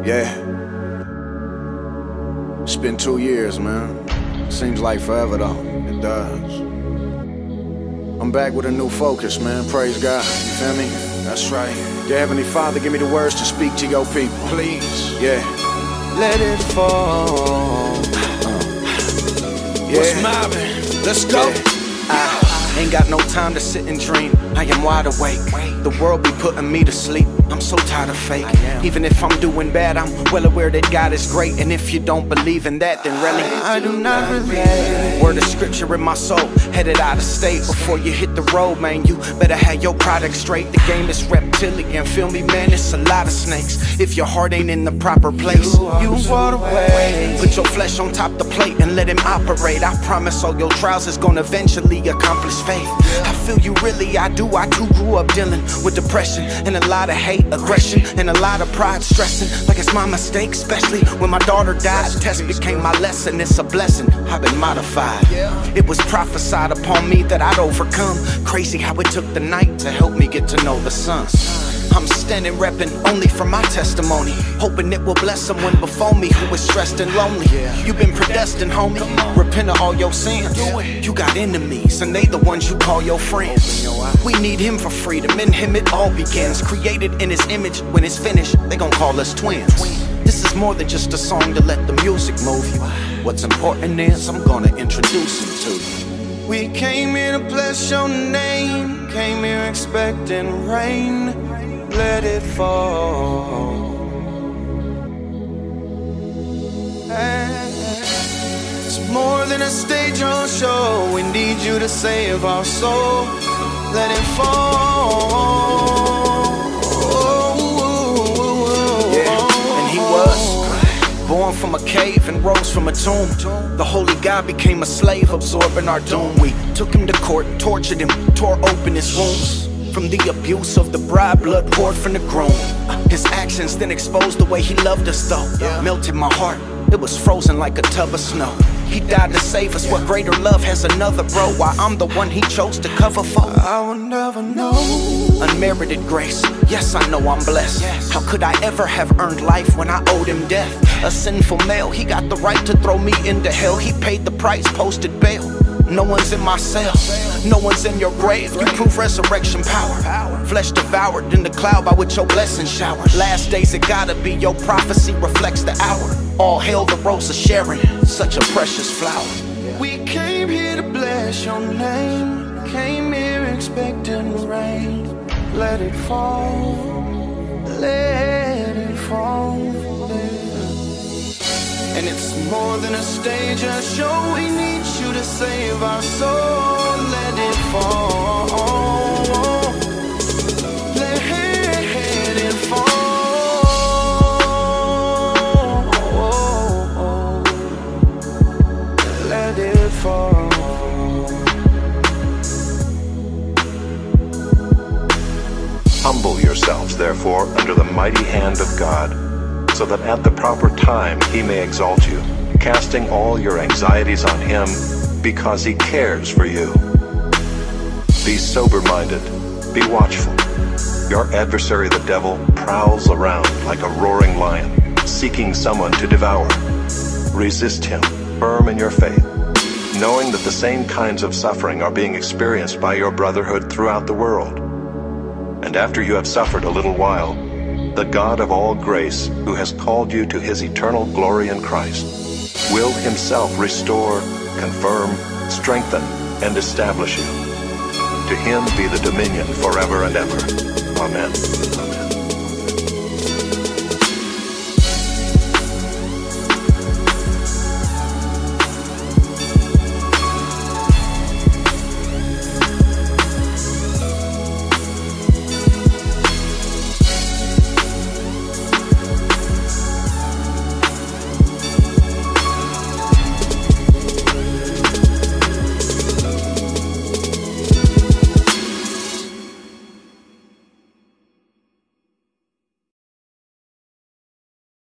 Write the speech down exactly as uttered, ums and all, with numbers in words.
Yeah. It's been two years, man. Seems like forever, though. It does. I'm back with a new focus, man. Praise God. You feel me? That's right. Dear Heavenly Father, give me the words to speak to your people. Please. Yeah. Let it fall. Uh. Yeah. What's mobbing? Let's go. Yeah. I ain't got no time to sit and dream. I am wide awake. The world be putting me to sleep. I'm so tired of fake. Even if I'm doing bad, I'm well aware that God is great. And if you don't believe in that, then really I do not relate. Word of scripture in my soul, headed out of state. Before you hit the road, man, you better have your product straight. The game is reptilian, feel me, man, it's a lot of snakes. If your heart ain't in the proper place, you walk away. Put your flesh on top the plate and let him operate. I promise all your trials is gonna eventually accomplish faith. I feel you really, I do. I too grew up dealing with depression and a lot of hate, aggression, and a lot of pride, stressing like it's my mistake. Especially when my daughter died, test became my lesson. It's a blessing, I've been modified. It was prophesied upon me that I'd overcome. Crazy how it took the night to help me get to know the sun. I'm standing repping only for my testimony, hoping it will bless someone before me who is stressed and lonely. You've been predestined, homie. Repent of all your sins. You got enemies, and they the ones you call your friends. We need him for freedom. In him it all begins. Created in his image. When it's finished, they gon' call us twins. This is more than just a song to let the music move you. What's important is I'm gonna introduce him to you. We came here to bless your name. Came here expecting rain. Let it fall. It's more than a stage or show. We need you to save our soul. Let it fall. Yeah, and he was born from a cave and rose from a tomb. The holy God became a slave, absorbing our doom. We took him to court, tortured him, tore open his wounds. From the abuse of the bride, blood poured from the groom. His actions then exposed the way he loved us though. Melted my heart, it was frozen like a tub of snow. He died to save us, what greater love has another, bro? Why I'm the one he chose to cover for? I will never know. Unmerited grace, yes I know I'm blessed. How could I ever have earned life when I owed him death? A sinful male, he got the right to throw me into hell. He paid the price, posted bail. No one's in my cell, no one's in your grave. You prove resurrection power. Flesh devoured in the cloud by which your blessings showered. Last days it gotta be, your prophecy reflects the hour. All hail the rose of Sharon, such a precious flower. We came here to bless your name. Came here expecting rain. Let it fall, let it fall. And it's more than a stage, a show. We need you to save our soul. Let it fall. Let it fall. Let it fall. Humble yourselves, therefore, under the mighty hand of God, so that at the proper time he may exalt you, casting all your anxieties on him, because he cares for you. Be sober-minded, be watchful. Your adversary the devil prowls around like a roaring lion, seeking someone to devour. Resist him, firm in your faith, knowing that the same kinds of suffering are being experienced by your brotherhood throughout the world. And after you have suffered a little while, the God of all grace, who has called you to his eternal glory in Christ, will himself restore, confirm, strengthen, and establish you. To him be the dominion forever and ever. Amen.